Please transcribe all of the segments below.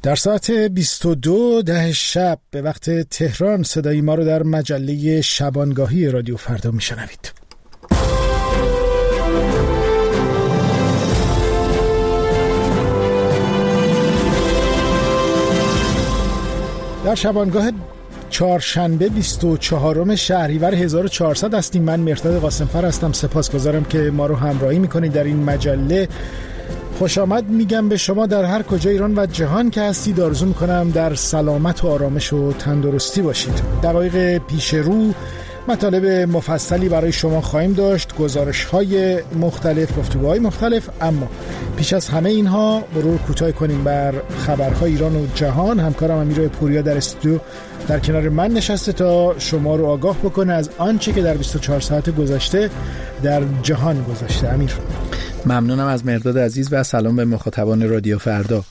در ساعت 22:10 شب به وقت تهران صدای ما رو در مجله شبانگاهی رادیو فردا میشنوید. در شبانگاه چهارشنبه 24 شهریور 1400 هستیم. من مرداد قاسمفر هستم. سپاسگزارم که ما رو همراهی میکنید در این مجله. خوش آمد میگم به شما در هر کجا ایران و جهان که هستید. آرزو میکنم در سلامت و آرامش و تندرستی باشید. دقایق پیش رو مطالب مفصلی برای شما خواهیم داشت، گزارش‌های مختلف، گفتگوهای مختلف، اما پیش از همه اینها مرور کوتاه کنیم بر خبرهای ایران و جهان. همکارم امیر پوریا در استودیو در کنار من نشسته تا شما رو آگاه بکنه از آنچه که در 24 ساعت گذشته در جهان گذشته. امیر. ممنونم از مرداد عزیز و سلام به مخاطبان رادیو فردا.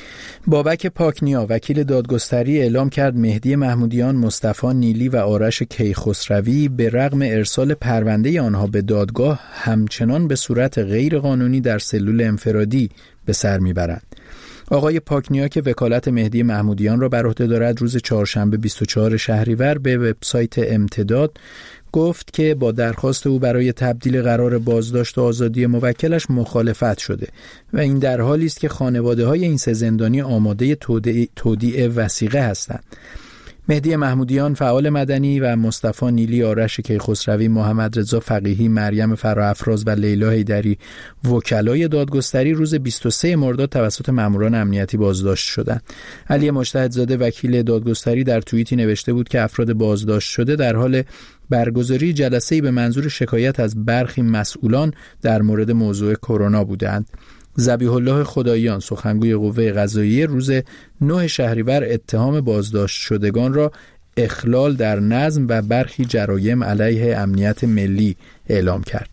بابک پاکنیا وکیل دادگستری اعلام کرد مهدی محمودیان، مصطفی نیلی و آرش کیخسروی به رغم ارسال پرونده آنها به دادگاه همچنان به صورت غیر قانونی در سلول انفرادی به سر میبرند. آقای پاکنیا که وکالت مهدی محمودیان را بر عهده دارد روز چهارشنبه 24 شهریور به وبسایت امتداد گفت که با درخواست او برای تبدیل قرار بازداشت و آزادی موکلش مخالفت شده و این در حالی است که خانواده‌های این سه زندانی آماده تودیع وثیقه هستند. مهدی محمودیان فعال مدنی و مصطفی نیلی، آرش کیخسروی، محمد رضا فقیهی، مریم فراافراز و لیلا حیدری وکلای دادگستری روز 23 مرداد توسط ماموران امنیتی بازداشت شدند. علی مجتهدزاده وکیل دادگستری در توییتی نوشته بود که افراد بازداشت شده در حال برگزاری جلسه‌ای به منظور شکایت از برخی مسئولان در مورد موضوع کرونا بودند. ذبیح الله خداییان سخنگوی قوه قضاییه روز 9 شهریور اتهام بازداشت شدگان را اخلال در نظم و برخی جرایم علیه امنیت ملی اعلام کرد.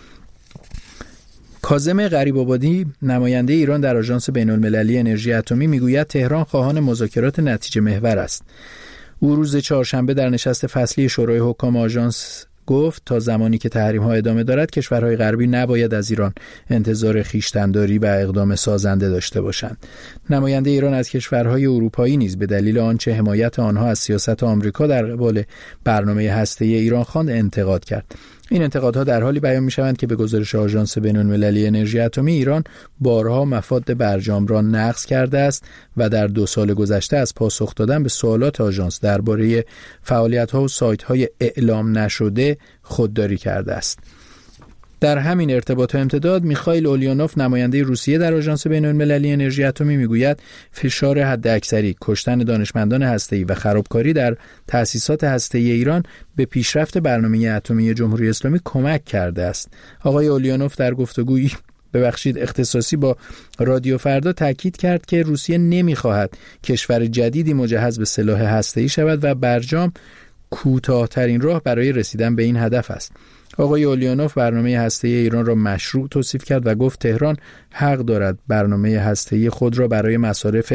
کاظم غریب‌آبادی نماینده ایران در آژانس بین‌المللی انرژی اتمی میگوید تهران خواهان مذاکرات نتیجه محور است. او روز چهارشنبه در نشست فصلی شورای حکام آژانس گفت تا زمانی که تحریم‌ها ادامه دارد کشورهای غربی نباید از ایران انتظار خویشتن‌داری و اقدام سازنده داشته باشند. نماینده ایران از کشورهای اروپایی نیز به دلیل آنچه حمایت آنها از سیاست آمریکا در قبال برنامه هسته‌ای ایران خواند انتقاد کرد. این انتقادها در حالی بیان می‌شوند که به گزارش آژانس بین‌المللی انرژی اتمی ایران بارها مفاد برجام را نقض کرده است و در 2 سال گذشته از پاسخ دادن به سوالات آژانس درباره فعالیت‌ها و سایت‌های اعلام نشده خودداری کرده است. در همین ارتباط و امتداد میخائیل اولیانوف نماینده روسیه در آژانس بین‌المللی انرژی اتمی میگوید فشار حداکثری، کشتن دانشمندان هسته‌ای و خرابکاری در تأسیسات هسته‌ای ایران به پیشرفت برنامه اتمی جمهوری اسلامی کمک کرده است. آقای اولیانوف در گفتگویی اختصاصی با رادیو فردا تاکید کرد که روسیه نمیخواهد کشور جدیدی مجهز به سلاح هسته‌ای شود و برجام کوتاه‌ترین راه برای رسیدن به این هدف است. آقای اولیانوف برنامه هسته‌ای ایران را مشروع توصیف کرد و گفت تهران حق دارد برنامه هسته‌ای خود را برای مصارف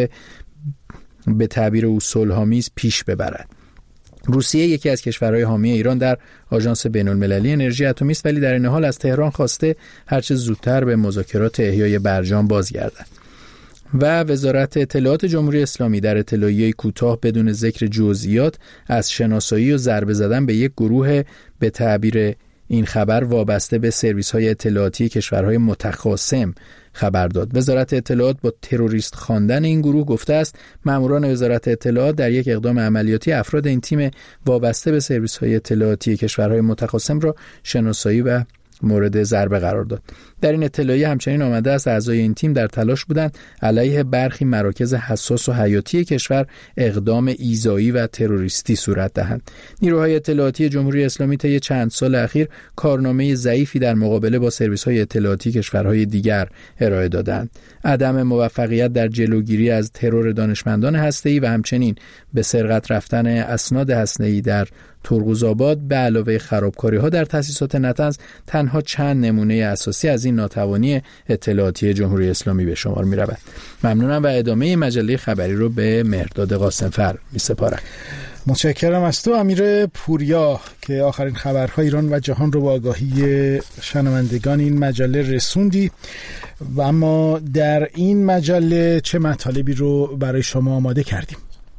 به تعبیر او صلح‌آمیز پیش ببرد. روسیه یکی از کشورهای حامی ایران در آژانس بین‌المللی انرژی اتمی است، ولی در این حال از تهران خواسته هرچه زودتر به مذاکرات احیای برجام بازگردد. و وزارت اطلاعات جمهوری اسلامی در اطلاعیه‌ای کوتاه بدون ذکر جزئیات از شناسایی و ضربه زدن به یک گروه به تعبیر این خبر وابسته به سرویس‌های اطلاعاتی کشورهای متخاصم خبر داد. وزارت اطلاعات با تروریست خواندن این گروه گفته است ماموران وزارت اطلاعات در یک اقدام عملیاتی افراد این تیم وابسته به سرویس‌های اطلاعاتی کشورهای متخاصم را شناسایی و مورد ضربه قرار داد. در این اطلاعیه همچنین آمده است اعضای این تیم در تلاش بودند علیه برخی مراکز حساس و حیاتی کشور اقدام ایذایی و تروریستی صورت دهند. نیروهای اطلاعاتی جمهوری اسلامی طی چند سال اخیر کارنامه ضعیفی در مقابله با سرویس‌های اطلاعاتی کشورهای دیگر ارائه دادند. عدم موفقیت در جلوگیری از ترور دانشمندان هسته‌ای و همچنین به سرقت رفتن اسناد هسته‌ای در ترقوزآباد به علاوه خرابکاری‌ها در تأسیسات نطنز تنها چند نمونه اساسی از این ناتوانی اطلاعاتی جمهوری اسلامی به شمار می‌رود. ممنونم و ادامه مجله خبری رو به مرداد قاسمفر می‌سپارم. متشکرم از تو امیر پوریا که آخرین خبرهای ایران و جهان رو با آگاهی شنوندگان این مجله رسوندی. و اما در این مجله چه مطالبی رو برای شما آماده کردیم؟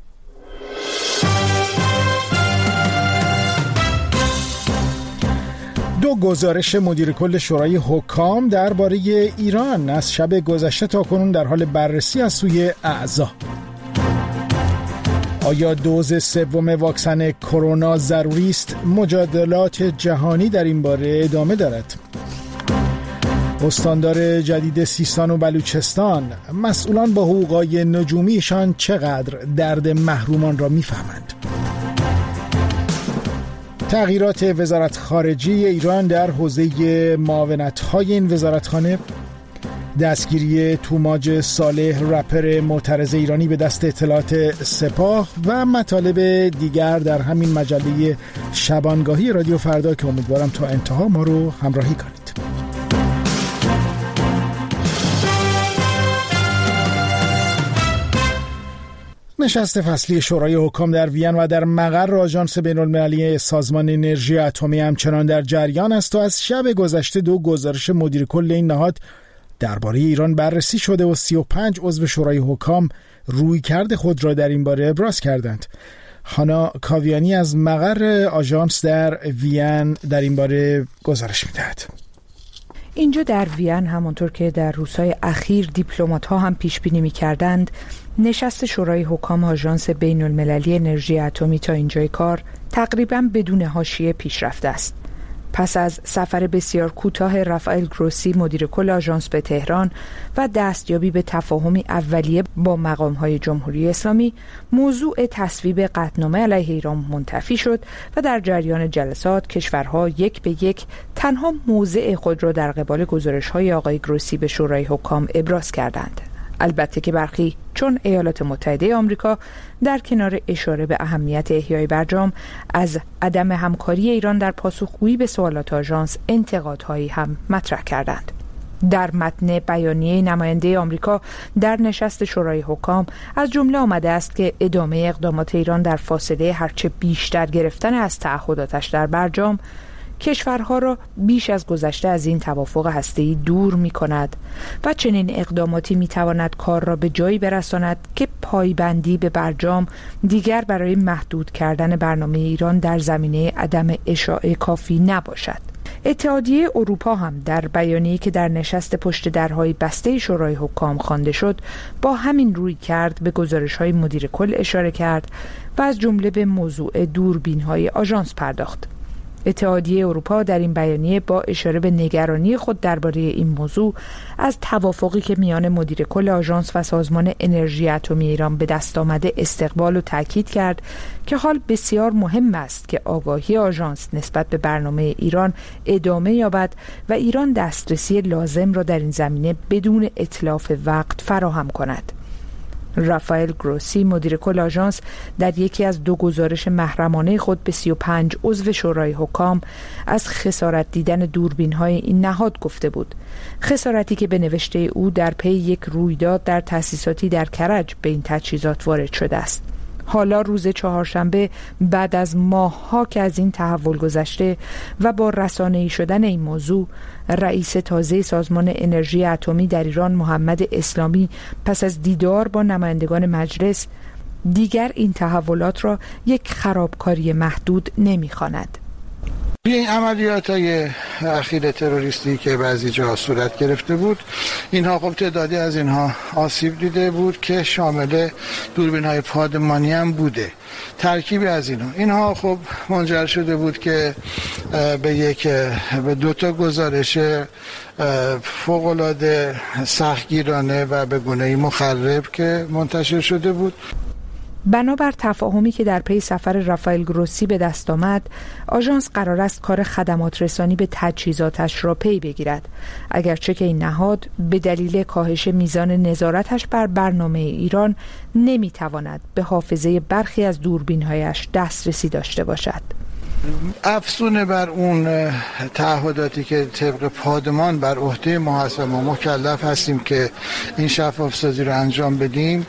دو گزارش مدیر کل شورای حکام درباره ایران از شب گذشته تا کنون در حال بررسی از سوی اعضا. آیا دوز سوم واکسن کرونا ضروری است؟ مجادلات جهانی در این باره ادامه دارد. استاندار جدید سیستان و بلوچستان: مسئولان با حقوقای نجومیشان چقدر درد محرومان را میفهمند. تغییرات وزارت خارجه ایران در حوزه معاونت‌های این وزارتخانه. دستگیری توماج صالح رپر معترض ایرانی به دست اطلاعات سپاه و مطالب دیگر در همین مجله شبانگاهی رادیو فردا که امیدوارم تا انتها ما رو همراهی کنید. نشست فصلی شورای حکام در وین و در مقر آژانس بین‌المللی سازمان انرژی اتمی همچنان در جریان است و از شب گذشته دو گزارش مدیر کل این نهاد درباره ایران بررسی شده و 35 عضو شورای حکام رویکرد خود را در این باره ابراز کردند. هانا کاویانی از مقر آژانس در وین در این باره گزارش می‌دهد. اینجا در وین همانطور که در روزهای اخیر دیپلمات‌ها هم پیش‌بینی می‌کردند، نشست شورای حکام آژانس بین‌المللی انرژی اتمی تا اینجای کار تقریباً بدون حاشیه پیش رفته است. پس از سفر بسیار کوتاه رافائل گروسی مدیر کل آژانس به تهران و دستیابی به تفاهمی اولیه با مقام‌های جمهوری اسلامی، موضوع تصویب قطعنامه علیه ایران منتفی شد و در جریان جلسات کشورها یک به یک تنها موضع خود را در قبال گزارش‌های آقای گروسی به شورای حکام ابراز کردند. البته که برخی چون ایالات متحده آمریکا در کنار اشاره به اهمیت احیای برجام از عدم همکاری ایران در پاسخگویی به سوالات آژانس انتقادهایی هم مطرح کردند. در متن بیانیه نماینده آمریکا در نشست شورای حکام از جمله آمده است که ادامه اقدامات ایران در فاصله هرچه بیشتر گرفتن از تعهداتش در برجام کشورها را بیش از گذشته از این توافق هسته‌ای دور می‌کند و چنین اقداماتی می‌تواند کار را به جایی برساند که پایبندی به برجام دیگر برای محدود کردن برنامه ایران در زمینه عدم اشاعه کافی نباشد. اتحادیه اروپا هم در بیانیه‌ای که در نشست پشت درهای بسته شورای حکام خوانده شد با همین روی کرد به گزارش‌های مدیر کل اشاره کرد و از جمله به موضوع دوربین‌های آژانس پرداخت. اتحادیه اروپا در این بیانیه با اشاره به نگرانی خود درباره این موضوع از توافقی که میان مدیر کل آژانس و سازمان انرژی اتمی ایران به دست آمده استقبال و تاکید کرد که حال بسیار مهم است که آگاهی آژانس نسبت به برنامه ایران ادامه یابد و ایران دسترسی لازم را در این زمینه بدون اتلاف وقت فراهم کند. رافائل گروسی مدیر کل آژانس در یکی از دو گزارش محرمانه خود به 35 عضو شورای حکام از خسارت دیدن دوربین‌های این نهاد گفته بود. خسارتی که به نوشته او در پی یک رویداد در تأسیساتی در کرج به این تجهیزات وارد شده است. حالا روز چهارشنبه بعد از ماه‌ها که از این تحول گذشته و با رسانه‌ای شدن این موضوع، رئیس تازه سازمان انرژی اتمی در ایران محمد اسلامی پس از دیدار با نمایندگان مجلس دیگر این تحولات را یک خرابکاری محدود نمی‌خواند. این عملیات‌های اخیر تروریستی که بعضی جاها صورت گرفته بود، اینها خب تعدادی از اینها آسیب دیده بود که شامل دوربین‌های پادمانی هم بوده. ترکیبی از اینها خب منجر شده بود که به دو تا گزارش فوق‌العاده سختگیرانه و به گونه‌ای مخرب که منتشر شده بود. بنابر تفاهمی که در پی سفر رافائل گروسی به دست آمد، آژانس قرار است کار خدمات رسانی به تجهیزاتش را پی بگیرد، اگرچه که این نهاد به دلیل کاهش میزان نظارتش بر برنامه ایران نمیتواند به حافظه برخی از دوربین‌هایش دسترسی داشته باشد. افزون بر اون تعهداتی که طبق پادمان بر عهده ما هست و ما مکلف هستیم که این شفاف سازی رو انجام بدیم،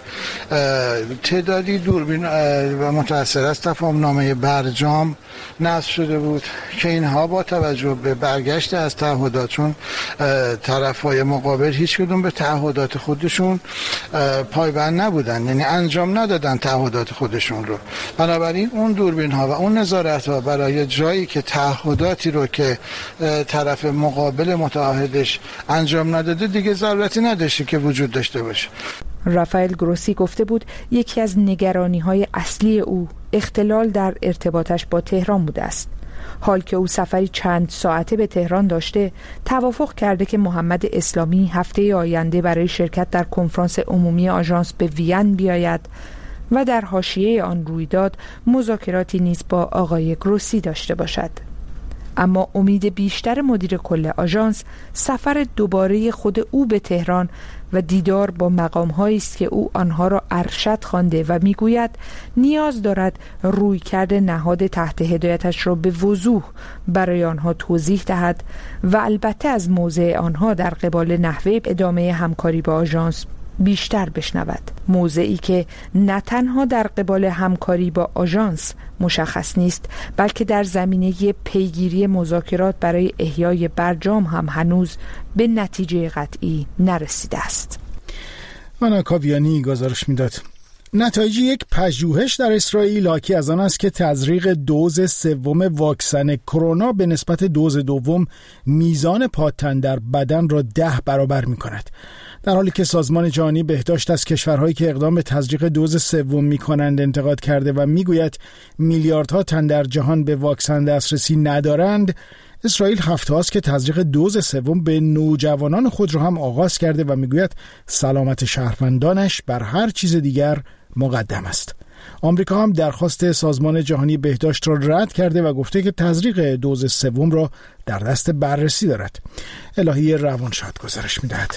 تعدادی دوربین و متأثر از تفاهم‌نامه برجام نصب شده بود که اینها با توجه به برگشت از تعهدات، چون طرف‌های مقابل هیچ کدوم به تعهدات خودشون پایبند نبودن، یعنی انجام ندادن تعهدات خودشون رو. بنابراین اون دوربین ها و اون نظارت ها برای جایی که تعهداتی رو که طرف مقابل متعهدش انجام نداده دیگه ضرورتی نداشته که وجود داشته باشه. رافائل گروسی گفته بود یکی از نگرانی‌های اصلی او اختلال در ارتباطش با تهران بوده است. حال که او سفری چند ساعته به تهران داشته، توافق کرده که محمد اسلامی هفته آینده برای شرکت در کنفرانس عمومی آژانس به وین بیاید و در حاشیه آن رویداد مذاکراتی نیز با آقای گروسی داشته باشد. اما امید بیشتر مدیر کل آژانس سفر دوباره خود او به تهران و دیدار با مقام‌هایی است که او آنها را ارشد خوانده و میگوید نیاز دارد رویکرد نهاد تحت هدایتش را به وضوح برای آنها توضیح دهد و البته از موضع آنها در قبال نحوه ادامه همکاری با آژانس بیشتر بشنود. موضعی که نه تنها در قبال همکاری با آژانس مشخص نیست، بلکه در زمینه پیگیری مذاکرات برای احیای برجام هم هنوز به نتیجه قطعی نرسیده است. آنا کاویانی گزارش میداد. نتایج یک پژوهش در اسرائیل حاکی از آن است که تزریق دوز سوم واکسن کرونا به نسبت دوز دوم میزان پادتن در بدن را 10 برابر می کند. در حالی که سازمان جهانی بهداشت از کشورهایی که اقدام به تزریق دوز سوم می‌کنند انتقاد کرده و میگوید میلیاردها تن در جهان به واکسن دسترسی ندارند، اسرائیل هفته است که تزریق دوز سوم به نوجوانان خود را هم آغاز کرده و میگوید سلامت شهروندانش بر هر چیز دیگر مقدم است. آمریکا هم درخواست سازمان جهانی بهداشت را رد کرده و گفته که تزریق دوز سوم را در دست بررسی دارد. الهی روانشاد گزارش می‌دهد.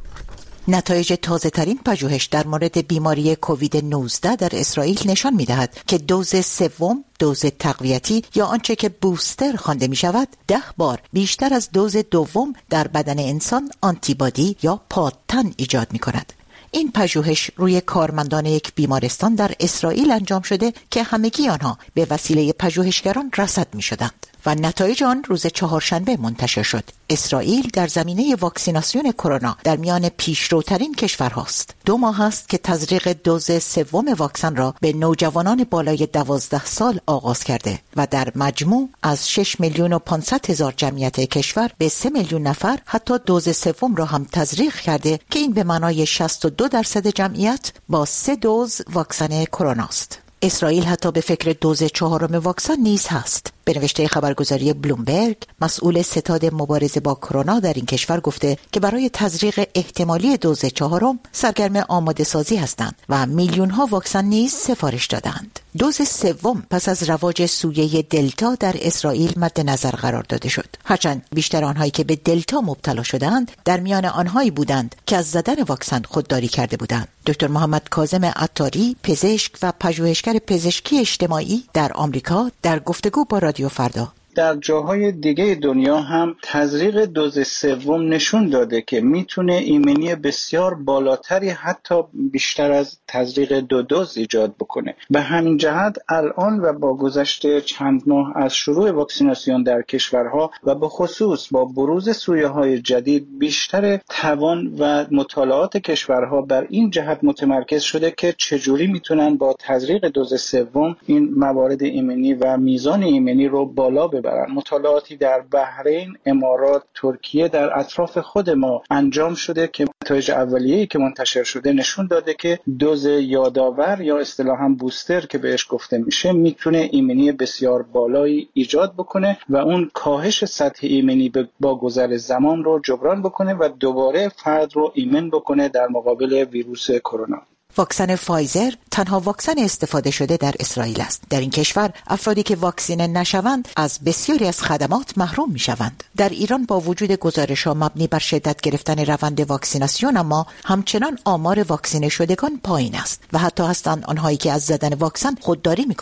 نتایج تازه‌ترین پژوهش در مورد بیماری کووید 19 در اسرائیل نشان می‌دهد که دوز سوم، دوز تقویتی یا آنچه که بوستر خوانده می‌شود، 10 بار بیشتر از دوز دوم در بدن انسان آنتیبادی یا پادتن ایجاد می‌کند. این پژوهش روی کارمندان یک بیمارستان در اسرائیل انجام شده که همگی آنها به وسیله پژوهشگران رصد می‌شدند و نتایج آن روز چهارشنبه منتشر شد. اسرائیل در زمینه واکسیناسیون کرونا در میان پیشروترین کشورهاست. 2 ماه است که تزریق دوز سوم واکسن را به نوجوانان بالای 12 سال آغاز کرده و در مجموع از 6,500,000 جمعیت کشور به 3 میلیون نفر حتی دوز سوم را هم تزریق کرده که این به معنای 62% جمعیت با 3 دوز واکسن کرونا است. اسرائیل حتی به فکر دوز 4 واکسن نیز هست. به نوشته خبرگزاری بلومبرگ، مسئول ستاد مبارزه با کرونا در این کشور گفته که برای تزریق احتمالی دوز 4 سرگرم آماده سازی هستند و میلیون ها واکسن نیز سفارش دادند. دوز سوم پس از رواج سویه دلتا در اسرائیل مد نظر قرار داده شد. هرچند بیشتر آنهایی که به دلتا مبتلا شدند در میان آنهایی بودند که از زدن واکسن خودداری کرده بودند. دکتر محمد کاظم عطاری، پزشک و پژوهشگر پزشکی اجتماعی در آمریکا، در گفتگو با رادیو فردا در جاهای دیگه دنیا هم تزریق دوز سوم نشون داده که میتونه ایمنی بسیار بالاتری حتی بیشتر از تزریق 2 دوز ایجاد بکنه. به همین جهت الان و با گذشت چند ماه از شروع واکسیناسیون در کشورها و به خصوص با بروز سویه‌های جدید بیشتر توان و مطالعات کشورها بر این جهت متمرکز شده که چجوری میتونن با تزریق دوز سوم این موارد ایمنی و میزان ایمنی رو بالا ببرن. مطالعاتی در بحرین، امارات، ترکیه در اطراف خود ما انجام شده که نتایج اولیه‌ای که منتشر شده نشون داده که دوز یادآور یا اصطلاحاً بوستر که بهش گفته میشه میتونه ایمنی بسیار بالایی ایجاد بکنه و اون کاهش سطح ایمنی با گذر زمان رو جبران بکنه و دوباره فرد رو ایمن بکنه در مقابل ویروس کرونا. واکسن فایزر تنها واکسن استفاده شده در اسرائیل است. در این کشور افرادی که واکسینه نشوند از بسیاری از خدمات محروم میشوند. در ایران با وجود گزارش‌ها مبنی بر شدت گرفتن روند واکسیناسیون اما همچنان آمار واکسینه شدگان پایین است و حتی هستند آنهایی که از زدن واکسن خودداری میکنند.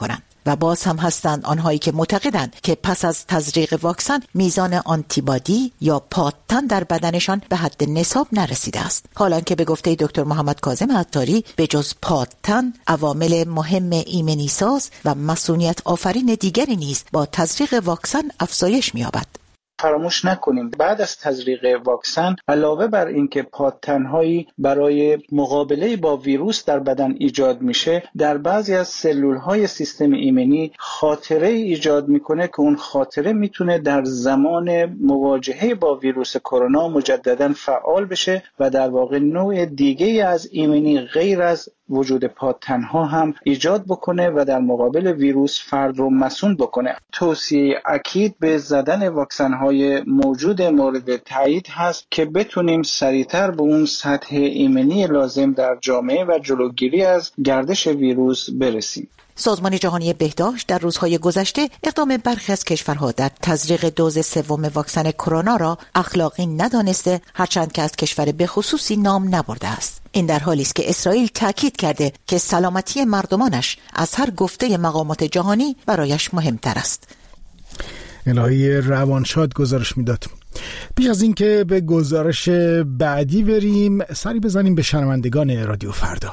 و باز هم هستند آنهایی که معتقدند که پس از تزریق واکسن میزان آنتیبادی یا پادتن در بدنشان به حد نصاب نرسیده است. حالا که به گفته دکتر محمد کاظم عطاری به جز پادتن عوامل مهم ایمنی ساز و مسئولیت آفرین دیگری نیز با تزریق واکسن افزایش می‌یابد. فراموش نکنیم بعد از تزریق واکسن علاوه بر اینکه پادتن‌هایی برای مقابله با ویروس در بدن ایجاد میشه، در بعضی از سلول‌های سیستم ایمنی خاطره ایجاد میکنه که اون خاطره میتونه در زمان مواجهه با ویروس کرونا مجددا فعال بشه و در واقع نوع دیگه از ایمنی غیر از وجود پادتن‌ها هم ایجاد بکنه و در مقابل ویروس فرد رو مسئول بکنه. توصیه اکید به زدن واکسن‌های موجود مورد تایید هست که بتونیم سریعتر به اون سطح ایمنی لازم در جامعه و جلوگیری از گردش ویروس برسیم. سازمان جهانی بهداشت در روزهای گذشته اقدام برخی از کشورها در تزریق دوز سوم واکسن کرونا را اخلاقی ندانسته، هرچند که از کشور به خصوصی نام نبرده است. این در حالی است که اسرائیل تاکید کرده که سلامتی مردمانش از هر گفته مقامات جهانی برایش مهمتر است. الهی روانشاد گزارش میداد. پیش از اینکه به گزارش بعدی بریم، سری بزنیم به شنوندگان رادیو فردا.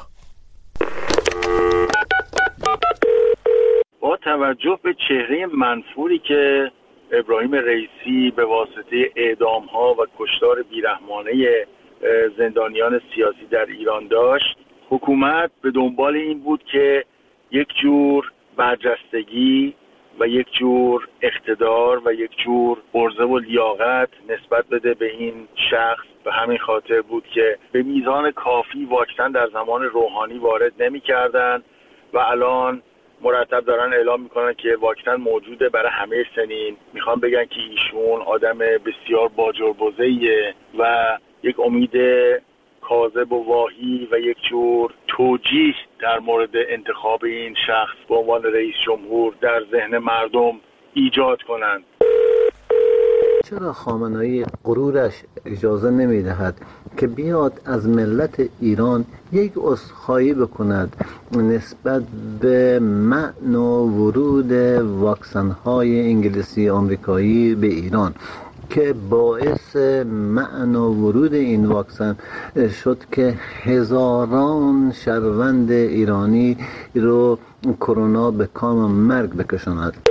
با توجه به چهره منفوری که ابراهیم رئیسی به واسطه اعدام‌ها و کشتار بیرحمانه زندانیان سیاسی در ایران داشت، حکومت به دنبال این بود که یک جور برجستگی و یک جور اقتدار و یک جور عرضه و لیاقت نسبت بده به این شخص. به همین خاطر بود که به میزان کافی واکسن در زمان روحانی وارد نمی‌کردند و الان مرتب دارن اعلام میکنن که واکسن موجوده برای همه سنین. میخوان بگن که ایشون آدم بسیار باجربزه‌ایه و یک امید کاذب و واهی و یک جور توجیه در مورد انتخاب این شخص به عنوان رئیس جمهور در ذهن مردم ایجاد کنند. چرا خامنه‌ای غرورش اجازه نمی‌دهد که بیاد از ملت ایران یک عذرخواهی بکند نسبت به منع ورود واکسن‌های انگلیسی آمریکایی به ایران که باعث منع ورود این واکسن شد که هزاران شهروند ایرانی رو کرونا به کام مرگ بکشاند.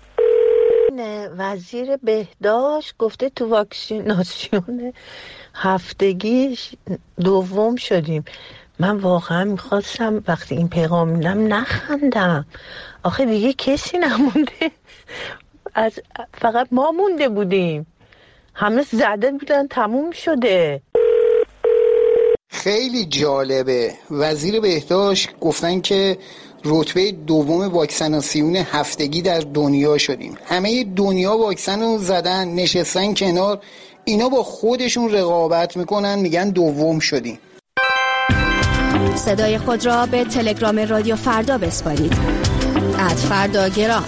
وزیر بهداشت گفته تو واکسیناسیون هفتگیش دوم شدیم. من واقعا میخواستم وقتی این پیغام میدم نخندم. آخه دیگه کسی نمونده، فقط ما مونده بودیم، همه زده بودن تموم شده. خیلی جالبه. وزیر بهداشت گفتن که رتبه دوم واکسیناسیون هفتگی در دنیا شدیم. همه دنیا واکسن رو زدن، نشستن کنار، اینا با خودشون رقابت میکنن، میگن دوم شدیم. صدای خود را به تلگرام رادیو فردا بسپارید. @فرداگرام.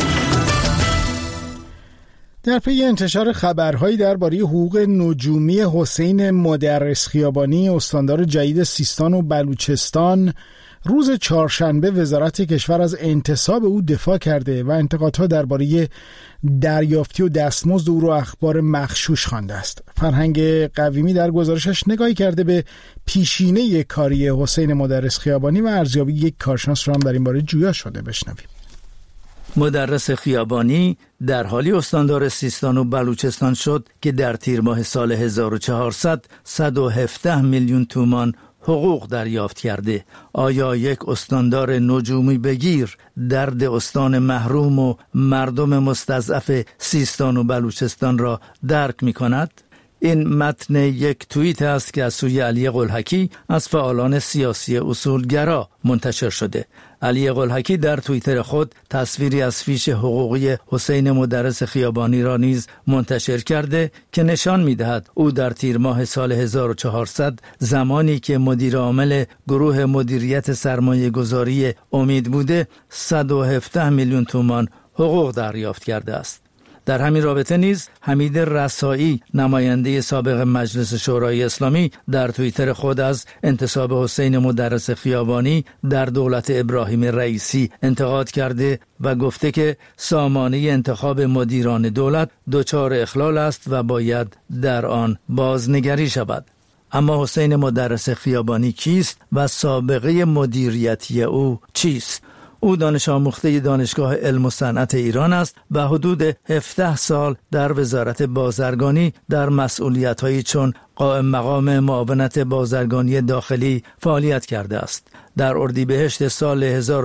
در پی انتشار خبرهایی درباره حقوق نجومی حسین مدرس خیابانی استاندار جدید سیستان و بلوچستان، روز چهارشنبه وزارت کشور از انتصاب او دفاع کرده و انتقادها درباره دریافتی و دستمزد او را اخبار مغشوش خوانده است. فرهنگ قویمی در گزارشش نگاهی کرده به پیشینه کاری حسین مدرس خیابانی و ارزیابی یک کارشناس را هم در این باره جویا شده. بشنویم. مدرس خیابانی در حالی استاندار سیستان و بلوچستان شد که در تیر ماه سال 1400 117 میلیون تومان حقوق دریافت کرده. آیا یک استاندار نجومی بگیر درد استان محروم و مردم مستضعف سیستان و بلوچستان را درک می کند؟ این متن یک توییت است که از سوی علی قلحکی از فعالان سیاسی اصولگرا منتشر شده. علی قلحکی در توییتر خود تصویری از فیش حقوقی حسین مدرس خیابانی را نیز منتشر کرده که نشان می‌دهد او در تیر ماه سال 1400 زمانی که مدیر عامل گروه مدیریت سرمایه گذاری امید بوده 117 میلیون تومان حقوق دریافت کرده است. در همین رابطه نیز حمید رسایی نماینده سابق مجلس شورای اسلامی در توییتر خود از انتصاب حسین مدرس خیابانی در دولت ابراهیم رئیسی انتقاد کرده و گفته که سامانه انتخاب مدیران دولت دچار اخلال است و باید در آن بازنگری شود. اما حسین مدرس خیابانی کیست و سابقه مدیریتی او چیست؟ او دانش آموخته دانشگاه علم و صنعت ایران است و حدود 17 سال در وزارت بازرگانی در مسئولیت‌هایی چون قائم مقام معاونت بازرگانی داخلی فعالیت کرده است. در اردیبهشت سال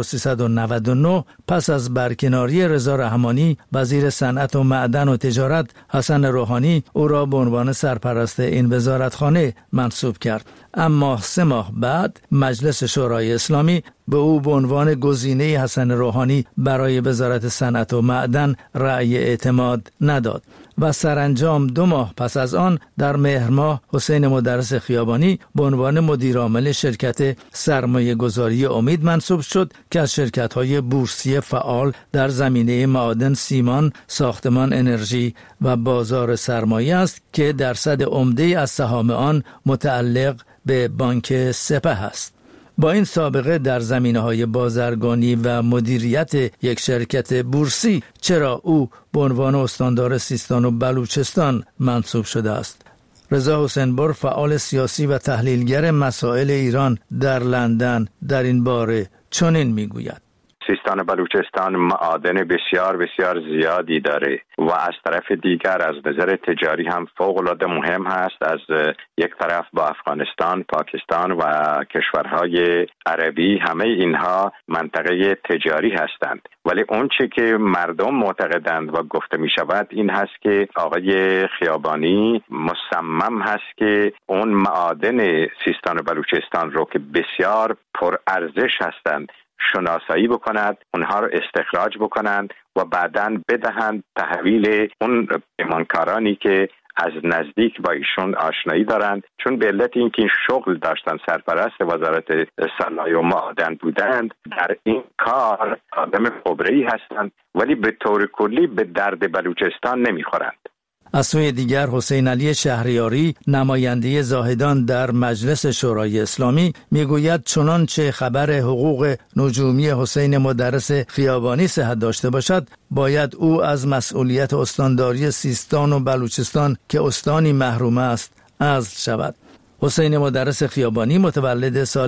1399 پس از برکناری رضا رحمانی وزیر صنعت و معدن و تجارت حسن روحانی او را به عنوان سرپرست این وزارتخانه منصوب کرد. اما 3 ماه بعد مجلس شورای اسلامی به او به عنوان گزینه حسن روحانی برای وزارت صنعت و معدن رأی اعتماد نداد و سرانجام 2 ماه پس از آن در مهر ماه حسین مدرس خیابانی به عنوان مدیر عامل شرکت سرمایه گذاری امید منصوب شد که از شرکت‌های بورسی فعال در زمینه معادن، سیمان، ساختمان، انرژی و بازار سرمایه است که درصد عمده از سهام آن متعلق به بانک سپه است. با این سابقه در زمینه‌های بازرگانی و مدیریت یک شرکت بورسی چرا او به عنوان استاندار سیستان و بلوچستان منصوب شده است؟ رضا حسین‌بر فعال سیاسی و تحلیلگر مسائل ایران در لندن در این باره چنین میگوید: سیستان و بلوچستان معادن بسیار بسیار زیادی داره و از طرف دیگر از نظر تجاری هم فوق‌العاده مهم هست. از یک طرف با افغانستان، پاکستان و کشورهای عربی، همه اینها منطقه تجاری هستند، ولی اون چی که مردم معتقدند و گفته می شود این هست که آقای خیابانی مصمم هست که اون معادن سیستان و بلوچستان رو که بسیار پر ارزش هستند شناسایی بکند، اونها رو استخراج بکنند و بعداً بدهند تحویل اون پیمانکارانی که از نزدیک با ایشون آشنایی دارند، چون به علت اینکه این شغل داشتن، سرپرست وزارت صنایع و معادن بودند، در این کار آدم خبره‌ای هستند ولی به طور کلی به درد بلوچستان نمیخورند. از سوی دیگر حسین علی شهریاری نماینده زاهدان در مجلس شورای اسلامی میگوید چنانچه خبر حقوق نجومی حسین مدرس خیابانی صحت داشته باشد باید او از مسئولیت استانداری سیستان و بلوچستان که استانی محروم است عزل شود. حسین مدرس خیابانی متولد سال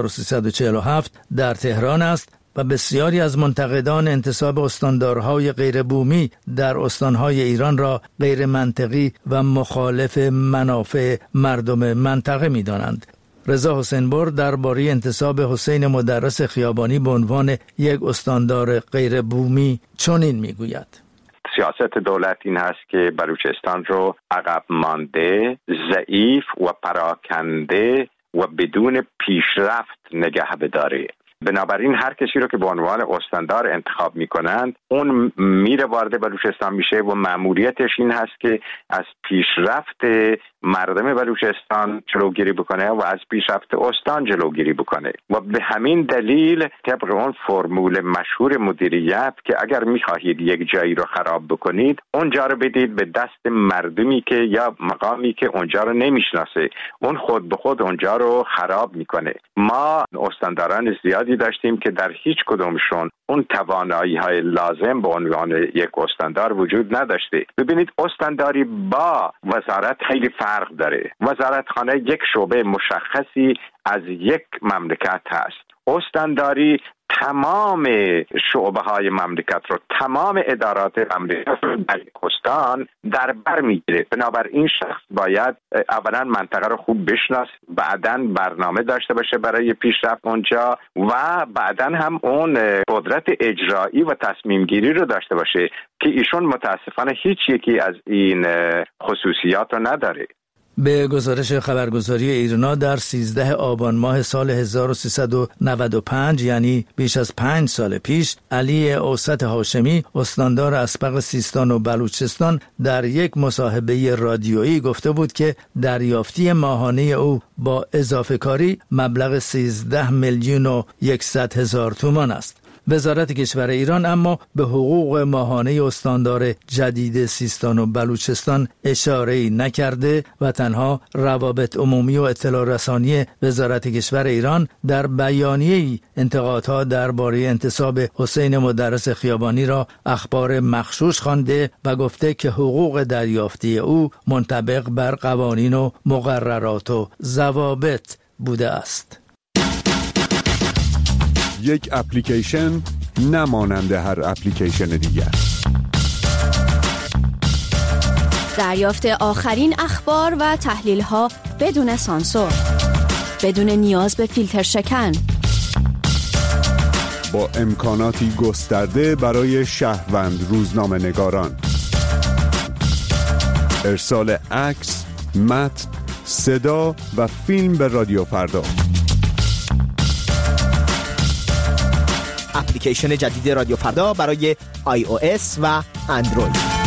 1347 در تهران است و بسیاری از منتقدان انتصاب استاندارهای غیر بومی در استانهای ایران را غیر منطقی و مخالف منافع مردم منطقه می دانند. رضا حسین‌بر درباره انتصاب حسین مدرس خیابانی به عنوان یک استاندار غیر بومی چنین می گوید: سیاست دولت این هست که بلوچستان رو عقب مانده، ضعیف و پراکنده و بدون پیشرفت نگه بداره. بنابراین هر کسی رو که به عنوان استاندار انتخاب میکنند اون میره وارد بلوچستان میشه و مأموریتش این هست که از پیشرفت مردم بلوچستان جلوگیری بکنه و از پیشرفت استان جلوگیری بکنه و به همین دلیل طبق اون فرمول مشهور مدیریت که اگر میخواهید یک جایی رو خراب بکنید اونجا رو بدید به دست مردمی که یا مقامی که اونجا رو نمیشناسه، اون خود به خود اونجا رو خراب میکنه. ما استانداران زیادی داشتیم که در هیچ کدومشون اون توانایی های لازم به عنوان یک استاندار وجود نداشته. ببینید استانداری با وزارت خیلی فرق داره. وزارتخانه یک شعبه مشخصی از یک مملکت هست. استانداری تمام شعبه های مملکت رو، تمام ادارات مملکت رو در استان در بر میگیره. بنابراین شخص باید اولا منطقه رو خوب بشناس، بعداً برنامه داشته باشه برای پیشرفت اونجا و بعداً هم اون قدرت اجرایی و تصمیم گیری رو داشته باشه که ایشون متاسفانه هیچ یکی از این خصوصیات رو نداره. به گزارش خبرگزاری ایرنا در 13 آبان ماه سال 1395 یعنی بیش از 5 سال پیش، علی اوسط هاشمی استاندار اسبق سیستان و بلوچستان در یک مصاحبه رادیویی گفته بود که دریافتی ماهانه او با اضافه کاری مبلغ 13,100,000 تومان است. وزارت کشور ایران اما به حقوق ماهانه استاندار جدید سیستان و بلوچستان اشاره‌ای نکرده و تنها روابط عمومی و اطلاع رسانی وزارت کشور ایران در بیانیه‌ای انتقادها درباره انتصاب حسین مدرس خیابانی را اخبار مغشوش خوانده و گفته که حقوق دریافتی او منطبق بر قوانین و مقررات و ضوابط بوده است. یک اپلیکیشن نمانند هر اپلیکیشن دیگر. دریافت آخرین اخبار و تحلیل‌ها بدون سانسور، بدون نیاز به فیلتر شکن، با امکاناتی گسترده برای شهروند روزنامه نگاران. ارسال عکس، متن، صدا و فیلم به رادیو فردا. اپلیکیشن جدید رادیو فردا برای iOS و اندروید.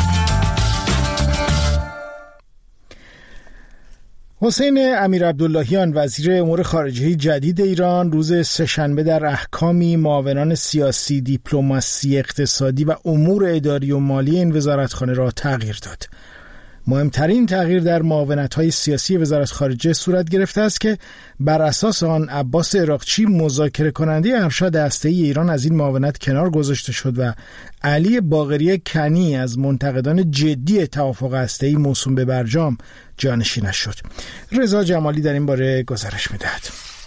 حسین امیرعبداللهیان وزیر امور خارجه جدید ایران روز سه‌شنبه در احکامی معاونان سیاسی، دیپلماسی، اقتصادی و امور اداری و مالی این وزارتخانه را تغییر داد. مهمترین تغییر در معاونت‌های سیاسی وزارت خارجه صورت گرفته است که بر اساس آن عباس عراقچی مذاکره کننده ارشد هسته‌ای ایران از این معاونت کنار گذاشته شد و علی باقری کنی از منتقدان جدی توافق هسته‌ای موسوم به برجام جانشینش شد. رضا جمالی در این باره گزارش می‌دهد.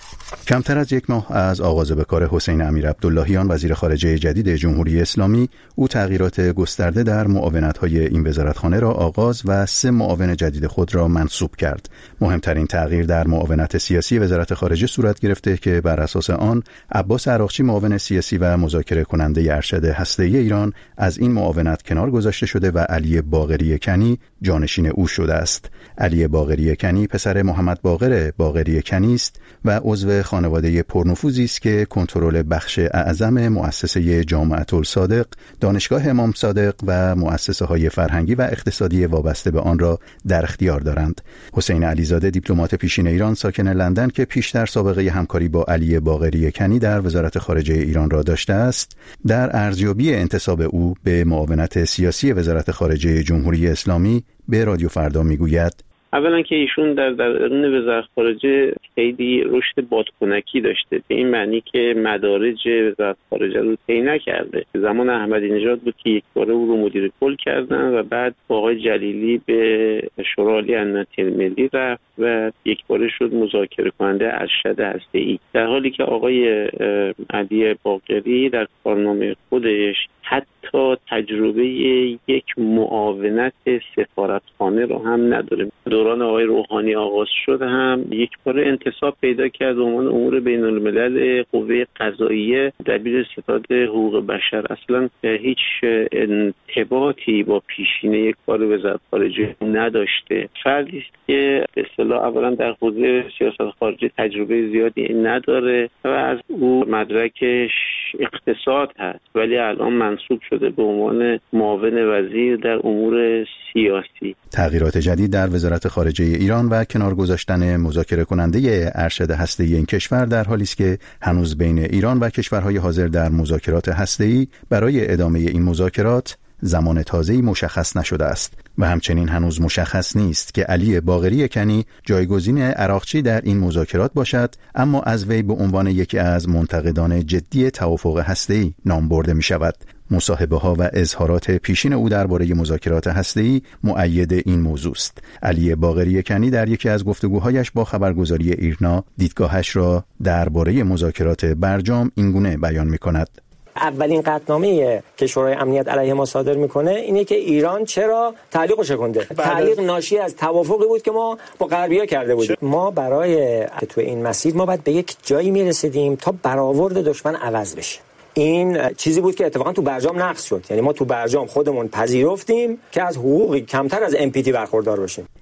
کمتر از یک ماه از آغاز به کار حسین امیرعبداللهیان وزیر خارجه جدید جمهوری اسلامی، او تغییرات گسترده در معاونت‌های این وزارتخانه را آغاز و 3 معاون جدید خود را منصوب کرد. مهمترین تغییر در معاونت سیاسی وزارت خارجه صورت گرفته که بر اساس آن عباس عراقچی معاون سیاسی و مذاکره کننده ارشد هسته‌ای ایران از این معاونت کنار گذاشته شده و علی باقری کنی جانشین او شده است. علی باقری کنی پسر محمد باقر باقری کنی است و عضو خانواده پرنفوذی است که کنترل بخش اعظم مؤسسه جامعة الصادق، دانشگاه امام صادق و مؤسسه‌های فرهنگی و اقتصادی وابسته به آن را در اختیار دارند. حسین علیزاده دیپلمات پیشین ایران ساکن لندن که پیشتر سابقه همکاری با علی باقری کنی در وزارت خارجه ایران را داشته است، در ارزیابی انتساب او به معاونت سیاسی وزارت خارجه جمهوری اسلامی به رادیو فردا میگوید: اولا که ایشون در درون وزارت خارجه خیلی رشد بادکنکی داشته، به این معنی که مدارج وزارت خارجه رو طی نکرده. زمان احمدی نژاد بود که یک باره او رو مدیر کل کردن و بعد آقای جلیلی به شورای عالی امنیت ملی رفت و یک باره شد مذاکره کننده ارشد هسته‌ای، در حالی که آقای علی باقری در کارنامه خودش حتی تجربه یک معاونت سفارتخانه رو هم نداره. دوران آقای روحانی آغاز شد هم یک بار انتصاب پیدا کرد به عنوان امور بین الملل قوه قضاییه دبیر ستاد حقوق بشر. اصلا هیچ ارتباطی با پیشینه یک کار وزارت خارجه نداشته. فردی است که به اصطلاح اولا در حوزه سیاست خارجی تجربه زیادی نداره و از او مدرکش اقتصاد هست، ولی الان منصوب شده به عنوان معاون وزیر در امور سیاسی. تغییرات جدید در وزارت خارجه ایران و کنار گذاشتن مذاکره کننده ارشد هسته‌ای این کشور در حالی است که هنوز بین ایران و کشورهای حاضر در مذاکرات هسته‌ای برای ادامه این مذاکرات زمان تازه‌ای مشخص نشده است و همچنین هنوز مشخص نیست که علی باقری کنی جایگزین عراقچی در این مذاکرات باشد، اما از وی به عنوان یکی از منتقدان جدی توافق هسته‌ای نام برده می شود. مصاحبه‌ها و اظهارات پیشین او درباره مذاکرات هسته‌ای مؤید این موضوع است. علی باقری کنی در یکی از گفتگوهایش با خبرگزاری ایرنا دیدگاهش را درباره مذاکرات برجام اینگونه بیان می‌کند: اولین قطعنامه که شورای امنیت علیه ما صادر میکنه اینه که ایران چرا تعلیق شکنده. تعلیق ناشی از توافقی بود که ما با غربی‌ها کرده بودیم. ما برای تو این مسیر ما باید به یک جایی میرسیدیم تا برآورد دشمن عوض بشه. این چیزی بود که اتفاقا تو برجام نقض شد. یعنی ما تو برجام خودمون پذیرفتیم که از حقوقی کمتر از MPT برخوردار باشیم.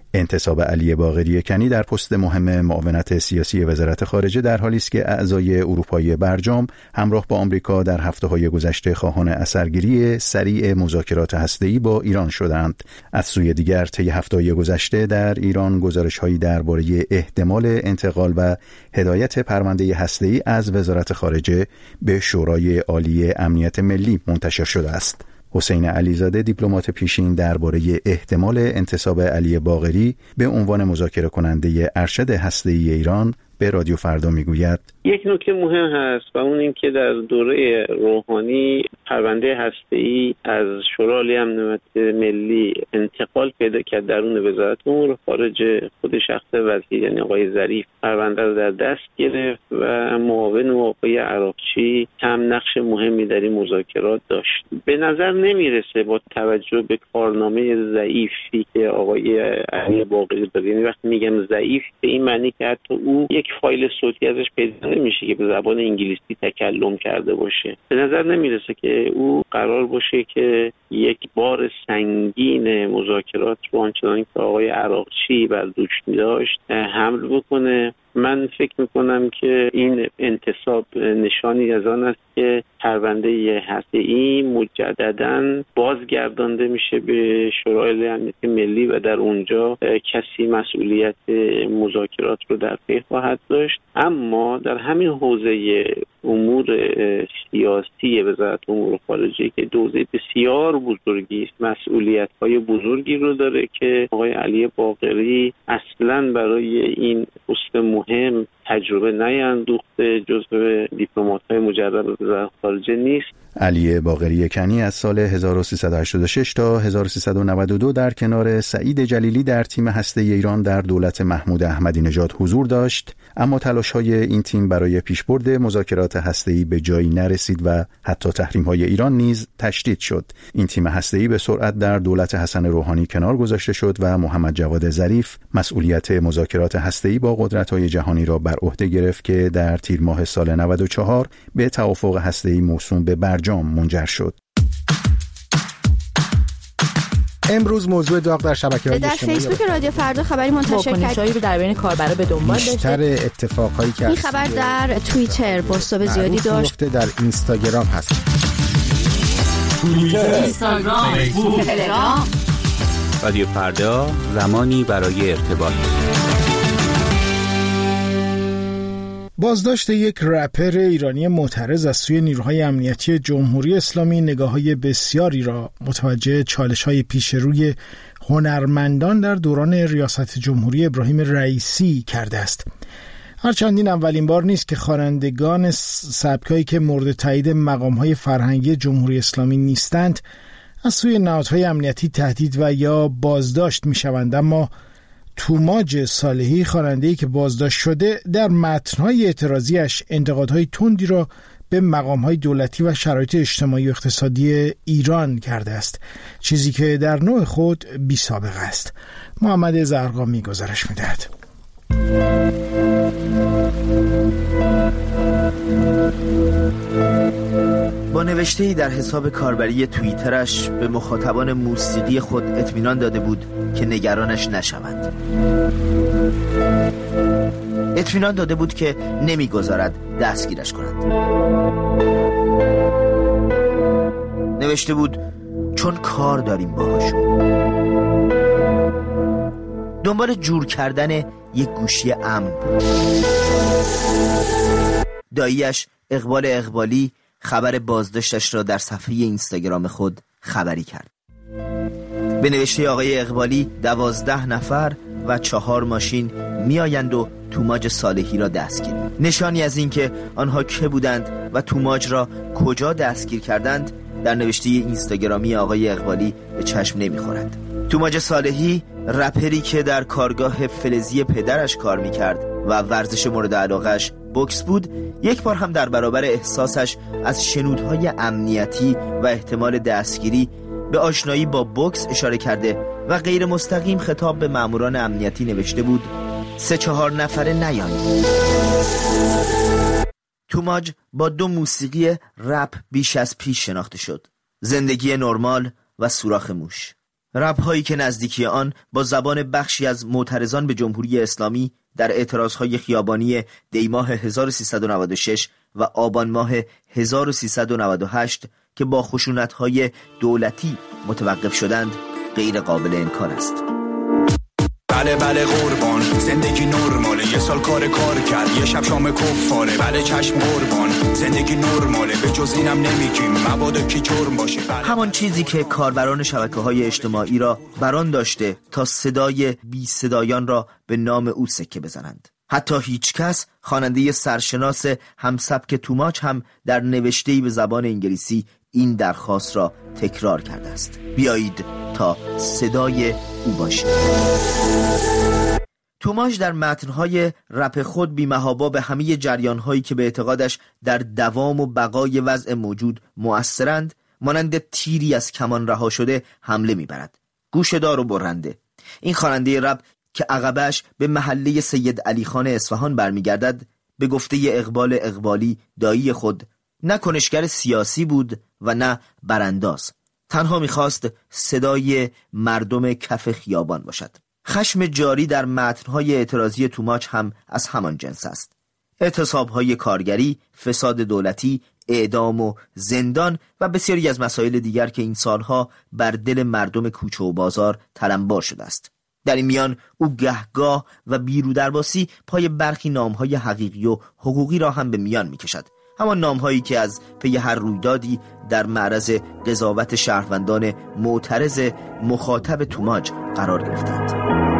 انتصاب علی باقری کنی در پست مهم معاونت سیاسی وزارت خارجه در حالی است که اعضای اروپایی برجام همراه با آمریکا در هفته‌های گذشته خواهان اثرگیری سریع مذاکرات هسته‌ای با ایران شدند. از سوی دیگر طی هفته‌های گذشته در ایران گزارش‌هایی درباره احتمال انتقال و هدایت پرونده هسته‌ای از وزارت خارجه به شورای عالی امنیت ملی منتشر شده است. حسین علیزاده دیپلمات پیشین درباره احتمال انتصاب علی باقری به عنوان مذاکره کننده ارشد هسته‌ای ایران به رادیو فردا میگوید یک نکته مهم هست و اون این که در دوره روحانی پرونده هسته‌ای از شورای عالی امنیت ملی انتقال پیدا کرد درون وزارت امور خارجه. خود شخص وزیر یعنی آقای ظریف پرونده رو در دست گرفت و معاون آقای عراقچی هم نقش مهمی در این مذاکرات داشت. به نظر نمیرسه با توجه به کارنامه ضعیفی که آقای علی باقری داره، یعنی وقتی میگم ضعیف به این معنی که حتی او یک فایل صوتی ازش پیدا نمیشه که به زبان انگلیسی تکلم کرده باشه. به نظر نمیرسه که او قرار باشه که یک بار سنگین مذاکرات رو آنچنان که آقای عراقچی بر دوش داشت حمل بکنه. من فکر میکنم که این انتصاب نشانی از آن است که پرونده هسته‌ای مجدداً بازگردانده میشه به شورای امنیت ملی و در اونجا کسی مسئولیت مذاکرات رو در پی خواهد داشت. اما در همین حوزه امور سیاسی وزارت امور خارجه که حوزه بسیار بزرگی است، مسئولیت‌های بزرگی رو داره که آقای علی باقری اصلاً برای این پست مهم تجربه نیندوخته، جزو دیپلمات‌های مجرب وزارت خارجه نیست. علی باقری کنی از سال 1386 تا 1392 در کنار سعید جلیلی در تیم هسته‌ای ایران در دولت محمود احمدی نژاد حضور داشت، اما تلاش‌های این تیم برای پیشبرد مذاکرات هسته‌ای به جایی نرسید و حتی تحریم‌های ایران نیز تشدید شد. این تیم هسته‌ای به سرعت در دولت حسن روحانی کنار گذاشته شد و محمد جواد ظریف مسئولیت مذاکرات هسته‌ای با قدرت‌های جهانی را بر عهده گرفت که در تیر ماه سال 94 به توافق هسته‌ای موسوم به برجام منجر شد. امروز موضوع داغ در شبکه‌های اجتماعی در فیسبوک رادیو فردا خبری منتشر کرد رو در بین کاربرا به دنبال داشته. بیشتر اتفاقایی که این خبر در توییتر بازتاب زیادی داشت. در اینستاگرام هست. توییتر، اینستاگرام، فیسبوک، تلگرام. رادیو فردا، زمانی برای ارتباط. بازداشت یک رپر ایرانی معترض از سوی نیروهای امنیتی جمهوری اسلامی نگاه‌های بسیاری را متوجه چالش‌های پیش روی هنرمندان در دوران ریاست جمهوری ابراهیم رئیسی کرده است. هرچند این اولین بار نیست که خوانندگان سبکایی که مورد تایید مقام‌های فرهنگی جمهوری اسلامی نیستند از سوی نهادهای امنیتی تهدید و یا بازداشت می‌شوند، اما توماج صالحی خواننده‌ای که بازداشت شده در متن‌های اعتراضیش انتقادهای تندی را به مقام‌های دولتی و شرایط اجتماعی و اقتصادی ایران کرده است، چیزی که در نوع خود بی‌سابقه است. محمد زرقامی گزارش می‌دهد. با نوشته‌ای در حساب کاربری توییترش به مخاطبان موسیقی خود اطمینان داده بود که نگرانش نشوند. اطمینان داده بود که نمیگذارد دستگیرش کنند. نوشته بود چون کار داریم باهاشون. دنبال جور کردن یک گوشی امن بود. داییش اقبال اقبالی خبر بازداشتش را در صفحه اینستاگرام خود خبری کرد. به نوشته آقای اقبالی 12 نفر و 4 ماشین میآیند و توماج صالحی را دستگیر. نشانی از اینکه آنها که بودند و توماج را کجا دستگیر کردند در نوشته اینستاگرامی آقای اقبالی به چشم نمیخورد. توماج صالحی رپری که در کارگاه فلزی پدرش کار میکرد و ورزش مورد علاقش بوکس بود، یک بار هم در برابر احساسش از شنودهای امنیتی و احتمال دستگیری به آشنایی با بوکس اشاره کرده و غیر مستقیم خطاب به ماموران امنیتی نوشته بود 3-4 نفره نیایید. توماج با 2 موسیقی رپ بیش از پیش شناخته شد: زندگی نرمال و سوراخ موش. رپ‌هایی که نزدیکی آن با زبان بخشی از معترضان به جمهوری اسلامی در اعتراضهای خیابانی دیماه 1396 و آبان ماه 1398 که با خشونت‌های دولتی متوقف شدند غیر قابل انکار است. بله قربان، زندگی نرماله، یه سال کار کرد، یه شب شام کفاره. بله چشم قربان، زندگی نرماله، به جز اینم نمیگیم مبادا کی جرم باشه. همان چیزی که کاربران شبکه‌های اجتماعی را بران داشته تا صدای بی صدایان را به نام او سکه بزنند. حتی هیچ کس، خواننده سرشناس همسبک توماچ هم در نوشته‌ای به زبان انگلیسی این درخواست را تکرار کرده است: بیایید تا صدای او باشید. توماچ در متن‌های رپ خود بی‌محابا به همه جریان‌هایی که به اعتقادش در دوام و بقای وضع موجود مؤثرند مانند تیری از کمان رها شده حمله می‌برد. گوشه‌دار و برنده. این خواننده رپ که عقبش به محله سید علی خان اصفهان برمیگردد، به گفته اقبال اقبالی دایی خود نه کنشگر سیاسی بود و نه برانداز. تنها میخواست صدای مردم کف خیابان باشد. خشم جاری در متنهای اعتراضی توماچ هم از همان جنس است. اعتصابهای کارگری، فساد دولتی، اعدام و زندان و بسیاری از مسائل دیگر که این سالها بر دل مردم کوچه و بازار تلمبار شده است. در این میان او گهگاه و بیرودرباسی پای برخی نامهای حقیقی و حقوقی را هم به میان میکشد. همان نامهایی که از پی هر رویدادی در معرض قضاوت شهروندان معترض مخاطب توماچ قرار گرفتند.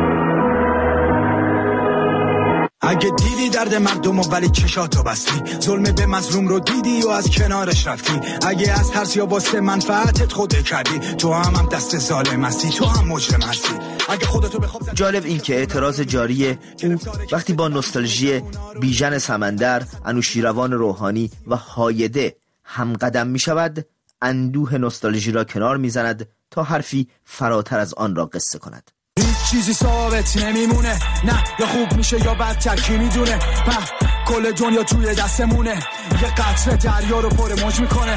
اگه دیدی درد مردم و ولی چشاتو بستی، ظلم به مظلوم رو دیدی و از کنارش رفتی، اگه از ترس یا واسه منفعتت خوده کردی، تو هم دست ظالم هستی، تو هم مجرم هستی. اگه خودتو بخواب. جالب این که اعتراض جاری او وقتی با نوستالژی بیژن سمندر، انوشیروان روحانی و هایده هم قدم می شود، اندوه نوستالژی را کنار می زند تا حرفی فراتر از آن را قصه کند. چیزی ثابت نمیمونه، نه یا خوب میشه یا بدتر کی میدونه، کل دنیا توی دستمونه، یه قطره دریا رو پر موج میکنه،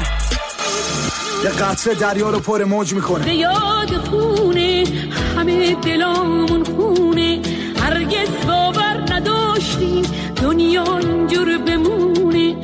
یه قطره دریا رو پر موج میکنه. به یاد خونه همه دلامون خونه، هرگز باور نداشتیم دنیا اینجور بمونه،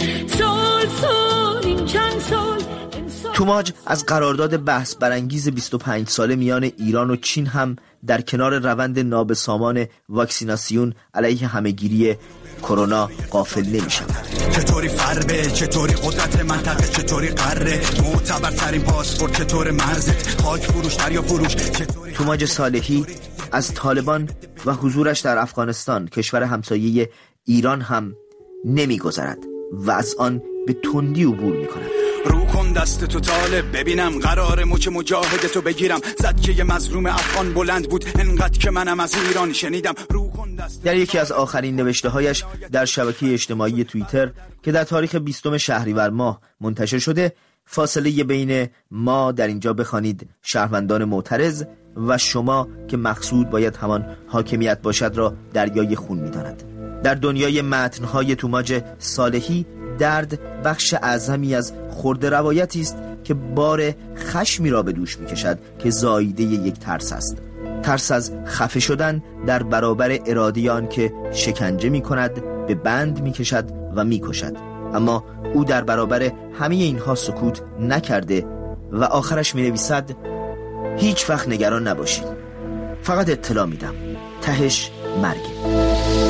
سال این چند سال. توماچ از قرارداد بحث برانگیز 25 ساله میان ایران و چین هم در کنار روند نابسامان واکسیناسیون علیه همهگیری کرونا غافل نمی‌شود. چطوری فربه، چطوری قدرت منطقه، چطوری قره، معتبرترین پاسپورت، چطور مرزت، خاک فروش دریا فروش. توماچ صالحی از طالبان و حضورش در افغانستان، کشور همسایه ایران هم نمی‌گذرد و از آن به تندی عبور می‌کند. رو کن دست تو طالب، ببینم قرار مچ مجاهدتو بگیرم. زد که یه مظلوم افغان بلند بود انقدر که منم از ایران شنیدم. رو کن دست. در یکی از آخرین نوشته‌هایش در شبکه اجتماعی توییتر که در تاریخ 20 شهریور ماه منتشر شده، فاصله بین ما در اینجا بخوانید شهروندان معترض و شما که مقصود باید همان حاکمیت باشد را دریای خون می‌داند. در دنیای متن‌های توماچ صالحی درد بخش اعظمی از خرده روایتی است که بار خشمی را به دوش می‌کشد که زاییده یک ترس است. ترس از خفه شدن در برابر اراده آن که شکنجه می‌کند، به بند می‌کشد و می‌کشد. اما او در برابر همه اینها سکوت نکرده و آخرش می‌نویسد: هیچ وقت نگران نباشید، فقط اطلاع میدم، تهش مرگه.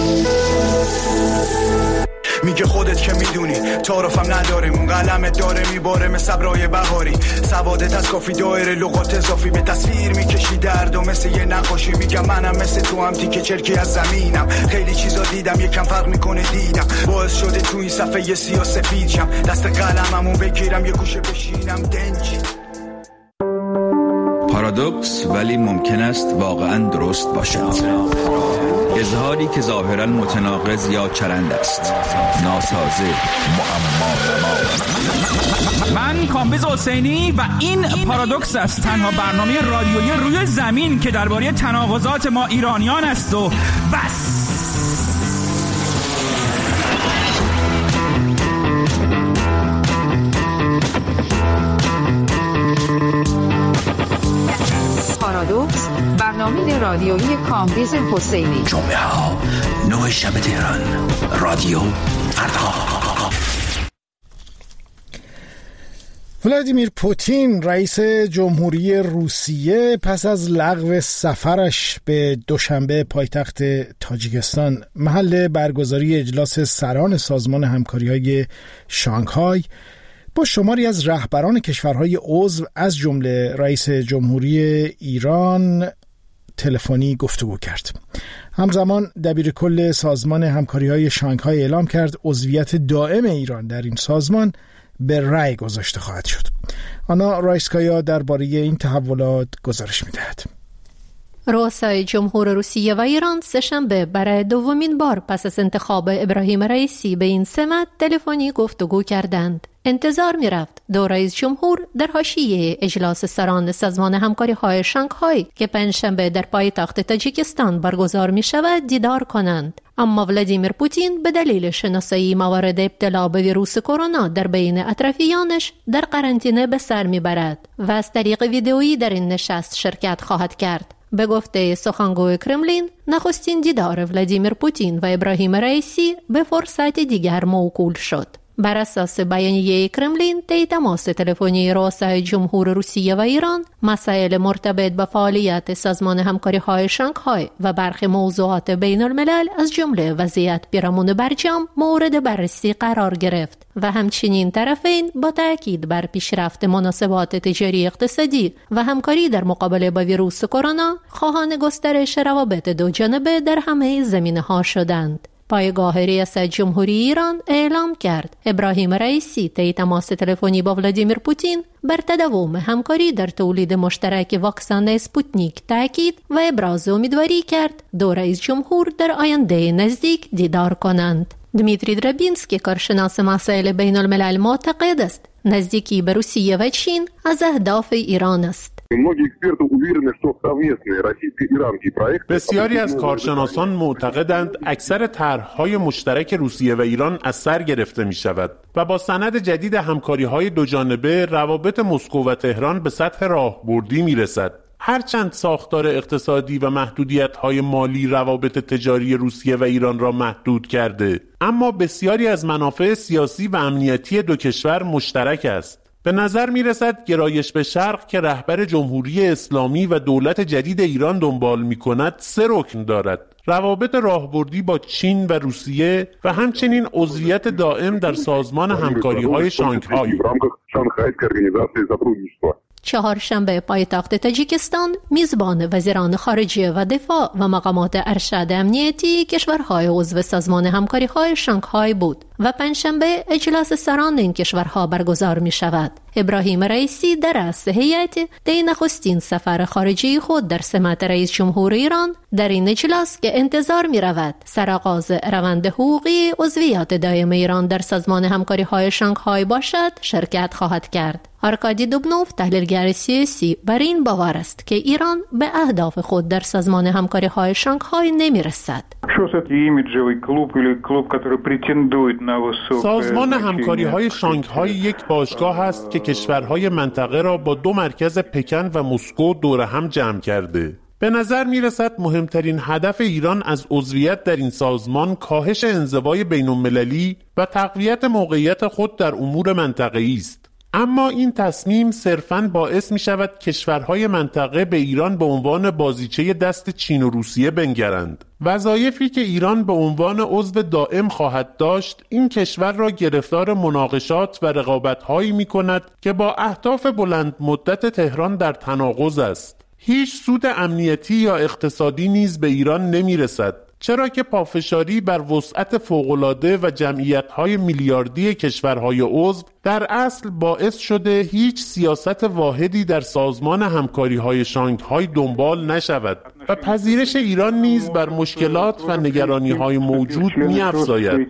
میگه خودت که میدونی تعارفم نداریم، اون قلمت داره میباره مثل ابرای بهاری، سوادت از کافی دایره لغات اضافی، به تصویر میکشی درد و مثل یه نقاشی. میگم منم مثل تو هم تیکه چرکی از زمینم، خیلی چیزا دیدم یکم فرق میکنه دیدم، باعث شده تو این صفحه سیاه سفید شم، دست قلممو بگیرم یه گوشه بشینم دنج. پارادوکس ولی ممکن است واقعا درست باشد. اظهاری که ظاهرا متناقض یا چرند است، ناسازه، معما. من کامبیز حسینی و این پارادوکس است، تنها برنامه رادیویی روی زمین که درباره تناقضات ما ایرانیان است و بس. پارادوکس تامین رادیویی کامبیز حسینی. جمعه ها 9 شب تهران. رادیو فردا. ولادیمیر پوتین رئیس جمهوری روسیه پس از لغو سفرش به دوشنبه پایتخت تاجیکستان محل برگزاری اجلاس سران سازمان همکاری‌های شانگهای با شماری از رهبران کشورهای عضو از جمله رئیس جمهوری ایران تلفنی گفتگو کرد. همزمان دبیر کل سازمان همکاری‌های شانگهای اعلام کرد عضویت دائم ایران در این سازمان به رأی گذاشته خواهد شد. آنا رایسکایا درباره این تحولات گزارش می‌دهد. رؤسای جمهور روسیه و ایران سه‌شنبه برای دومین بار پس از انتخاب ابراهیم رئیسی به این سمت تلفنی گفتگو کردند. انتظار می‌رفت دو رئیس جمهور در حاشیه اجلاس سران سازمان همکاری‌های شانگهای که پنجشنبه در پایتخت تاجیکستان برگزار می‌شود دیدار کنند. اما ولادیمیر پوتین به دلیل شناسایی موارد ابتلا به ویروس کرونا در بین اطرافیانش در قرنطینه به سر می‌برد و از طریق ویدئویی در این نشست شرکت خواهد کرد. به گفته سخنگوی کرملین، نخستین دیدار ولادیمیر پوتین و ابراهیم رئیسی به فرصت دیگر موکول شد. بر اساس بیانیه کرملین، طی تماس تلفنی رؤسای جمهور روسیه و ایران، مسائل مرتبط با فعالیت سازمان همکاری‌های شانگهای و برخی موضوعات بین الملل از جمله وضعیت پیرامون برجام مورد بررسی قرار گرفت و همچنین طرفین با تاکید بر پیشرفت مناسبات تجاری اقتصادی و همکاری در مقابله با ویروس کرونا، خواهان گسترش روابط دو جانبه در همه زمینه‌ها شدند. پایگاه ریاست جمهوری ایران اعلام کرد ابراهیم رئیسی طی تماس تلفنی با ولادیمیر پوتین بر تداوم همکاری در تولید مشترک واکسن اسپوتنیک تاکید و ابراز امیدواری کرد دو رئیس جمهور در آینده نزدیک دیدار کنند. دمیتری درابینسکی کارشناس مسائل بین الملل معتقد است نزدیکی به روسیه و چین از اهداف ایران است. بسیاری از کارشناسان معتقدند اکثر طرح‌های مشترک روسیه و ایران از سر گرفته می شود و با سند جدید همکاری‌های دوجانبه روابط مسکو و تهران به سطح راهبردی می رسد. هرچند ساختار اقتصادی و محدودیت‌های مالی روابط تجاری روسیه و ایران را محدود کرده، اما بسیاری از منافع سیاسی و امنیتی دو کشور مشترک است. به نظر می رسد گرایش به شرق که رهبر جمهوری اسلامی و دولت جدید ایران دنبال می کند 3 رکن دارد: روابط راهبردی با چین و روسیه و همچنین عضویت دائم در سازمان همکاری‌های شانگهای. چهارشنبه پایتخت تاجیکستان میزبان وزیران خارجه و دفاع و مقامات ارشد امنیتی کشورهای عضو سازمان همکاری‌های شانگهای بود و پنجشنبه اجلاس سران این کشورها برگزار می شود. ابراهیم رئیسی در رأس هیئت طی نخستین سفر خارجی خود در سمت رئیس جمهور ایران در این اجلاس که انتظار می رود سرآغاز روند حقوقی عضویت دائم ایران در سازمان همکاری‌های شانگهای باشد شرکت خواهد کرد. آرکادی دوبنوف تحلیلگر سیاسی بر این باور است که ایران به اهداف خود در سازمان همکاری‌های شانگهای نمی‌رسد. سازمان همکاری‌های شانگهای یک باشگاه است که کشورهای منطقه را با 2 مرکز پکن و مسکو دور هم جمع کرده. به نظر می‌رسد مهمترین هدف ایران از عضویت در این سازمان کاهش انزوای بین‌المللی و تقویت موقعیت خود در امور منطقه‌ای است. اما این تصمیم صرفاً باعث می شود کشورهای منطقه به ایران به عنوان بازیچه دست چین و روسیه بنگرند. وظایفی که ایران به عنوان عضو دائم خواهد داشت این کشور را گرفتار مناقشات و رقابت‌هایی می کند که با اهداف بلند مدت تهران در تناقض است. هیچ سود امنیتی یا اقتصادی نیز به ایران نمی رسد، چرا که پافشاری بر وسعت فوق‌العاده و جمعیت‌های میلیاردی کشورهای عضو در اصل باعث شده هیچ سیاست واحدی در سازمان همکاری‌های شانگهای دنبال نشود و پذیرش ایران نیز بر مشکلات و نگرانی‌های موجود می‌افزاید.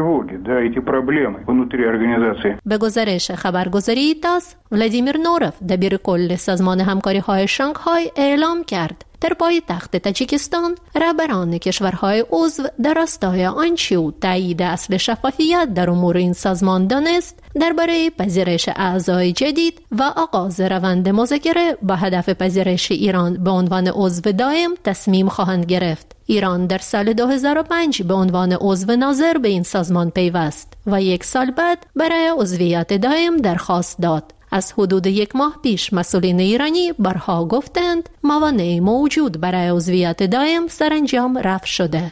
به گزارش خبرگزاری تاس، ولادیمیر نوروف دبیر کل سازمان همکاری‌های شانگهای اعلام کرد در پایتخت تاجیکستان رهبران کشورهای عضو در راستای آنچه او تایید اصل شفافیت در امور این سازمان دانست درباره پذیرش اعضای جدید و آغاز روند مذاکره با هدف پذیرش ایران به عنوان عضو دائم تصمیم خواهند گرفت. ایران در سال 2005 به عنوان عضو ناظر به این سازمان پیوست و 1 سال بعد برای عضویت دائم درخواست داد. از حدود 1 ماه پیش مسئولین ایرانی برها گفتند موانع موجود برای عضویت دائم سرانجام رفع شده.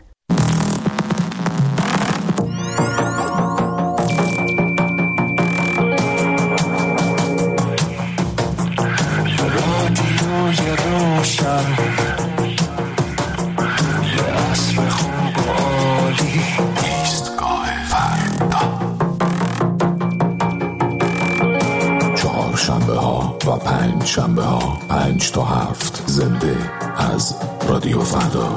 و 5 شنبه ها 5 تا 7 زنده از رادیو فردا.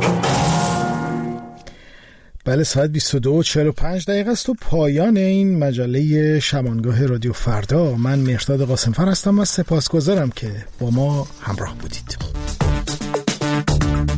بله، ساعت 22:45 است و پایان این مجله شبانگاه رادیو فردا. من مهرداد قاسمفر هستم و سپاسگزارم که با ما همراه بودید.